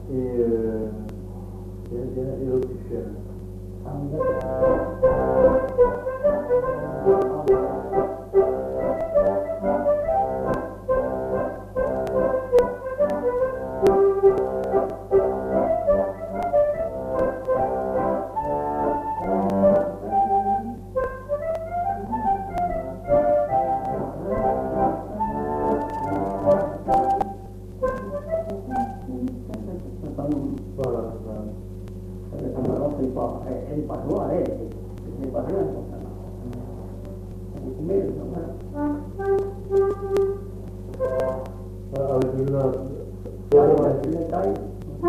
et l'autre chien. Ah, oui, Voilà. Elle n'est pas loin, elle n'est pas loin. Mais, Avec le taille.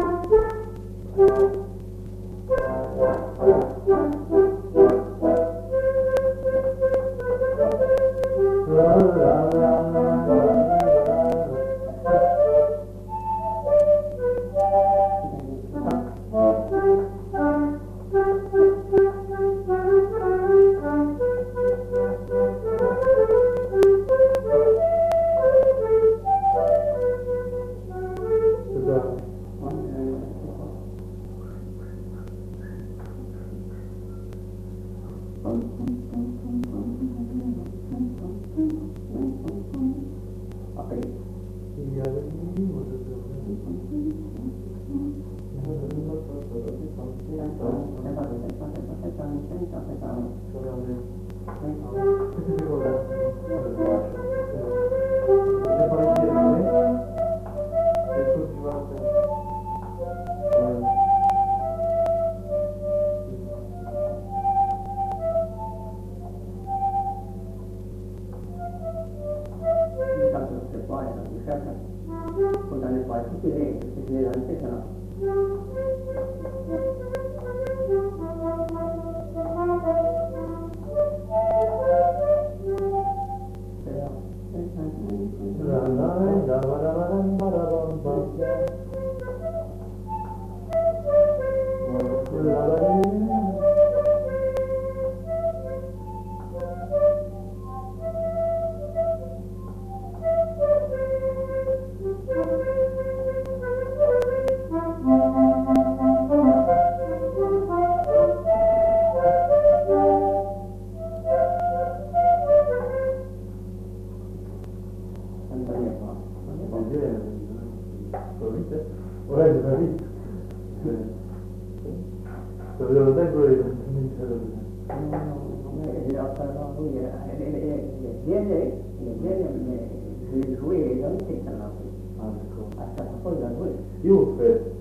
Io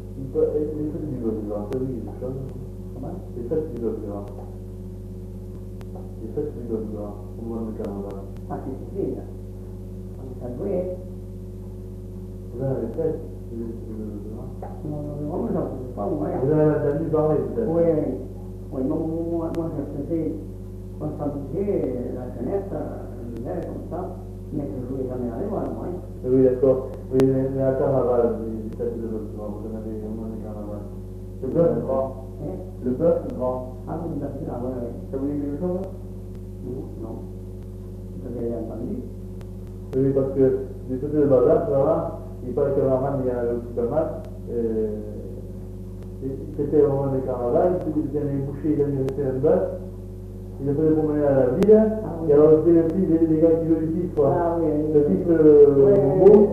le fatti di l'opera, le fatti di l'opera, le fatti di l'opera, come vanno in Canada? Ah, sì, sì, a due, Le fatti di l'opera. non lo so, poi magari. Vous avez entendu parler peut-être? Oui, oui, moi je faisais, quand ça bougeait, la fenêtre, l'hiver, comme ça, mais je jouais jamais à l'école, moi. Oui, d'accord. Oui, mais à Carnaval, les fêtes de l'opéra, vous en avez au moins de Carnaval. Le bœuf grand. Le bœuf grand. Ah, oui, d'accord, oui, oui. Ça vous dit quelque chose? Non. Vous avez entendu? Oui, parce que du côté de Bazar, là, il paraît que normalement, il y a aussi pas mal. C'était au moment du Carnaval, il avait bouché, il avait fait un bœuf. Il a fait promener à la ville, et alors c'était aussi des gars qui jouaient le titre, quoi. Ah oui, Le titre beau,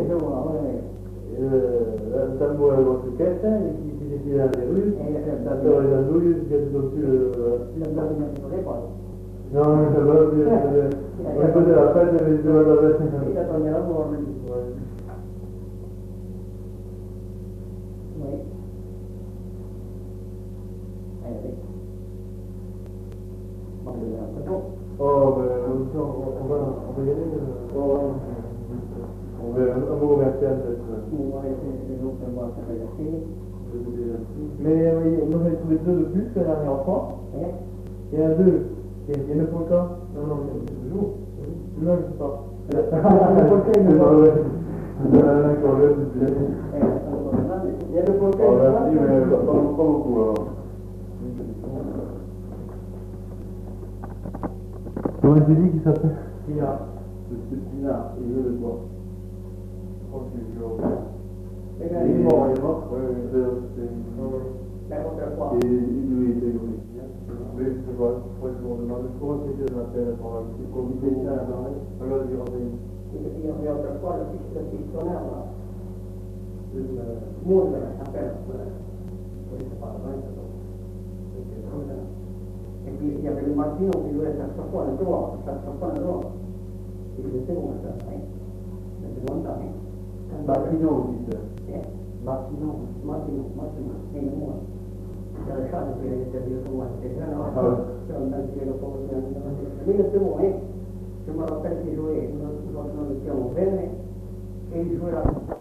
le tambour à la grosse caisse, qui défilait dans les rues, d'accord, les andouilles, qui étaient au-dessus le blanc de notre époque. Non, mais ça va, on faisait la fête de la fête. Il a tourné la mort, lui. Oui. Oui. Bon, Oh, ben, on va y aller. On va un mot commercial peut-être. on va essayer de nous faire voir ça fait la fille. Mais moi j'en ai trouvé deux de plus que la dernière fois. Il y en a deux. Il y en a pour le temps. Non, c'est toujours. Non, je sais pas. Il y en a pour le temps, il y en a pour le temps. Il y a le portail. Merci, mais pas beaucoup alors. Comment tu dis qu'il s'appelle? Pina. C'est Pina, il veut le voir. Je crois que c'est Joe. Il est mort, oui. come si dice la terra, con l'identità, allora di roba io per qua la pistolella, il muro della cappella, questo Parlamento, e qui si apre il mattino, qui lui è sassofone d'oro, e qui si monta, si monta, Martino dice. Martino, e il muro. Si è lasciato che le servire come che no, c'è un bel cielo come lì siamo siamo aperti i suoi, non stiamo bene, e i suoi